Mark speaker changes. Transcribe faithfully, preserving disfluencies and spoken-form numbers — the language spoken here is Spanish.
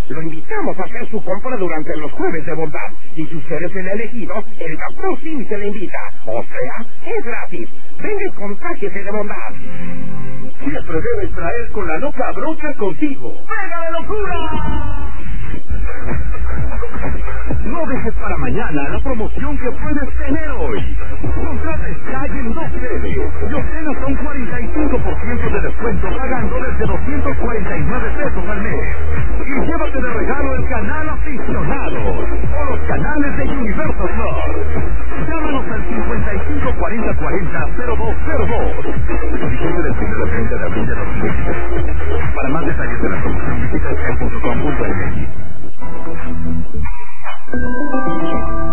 Speaker 1: Lo invitamos a hacer su compra durante los jueves de bondad. Y si usted es el elegido, el doctor Sim se le invita. O sea, es gratis. Venga y contágiese de bondad.
Speaker 2: Siempre debes traer con la loca brocha contigo.
Speaker 1: ¡Venga de locura!
Speaker 2: No dejes para mañana la promoción que puedes tener hoy. Contrata Sky en dos L y obtén hasta un cuarenta y cinco por ciento de descuento pagando desde doscientos cuarenta y nueve pesos al mes. Y llévate de regalo el canal Aficionados o los canales de Universo Plus. Llámanos al cincuenta y cinco cuarenta cuarenta cero dos cero dos. Vigencia del primero al treinta de abril de dos mil veintitrés. Para más detalles de la promoción visita sky punto com punto m x.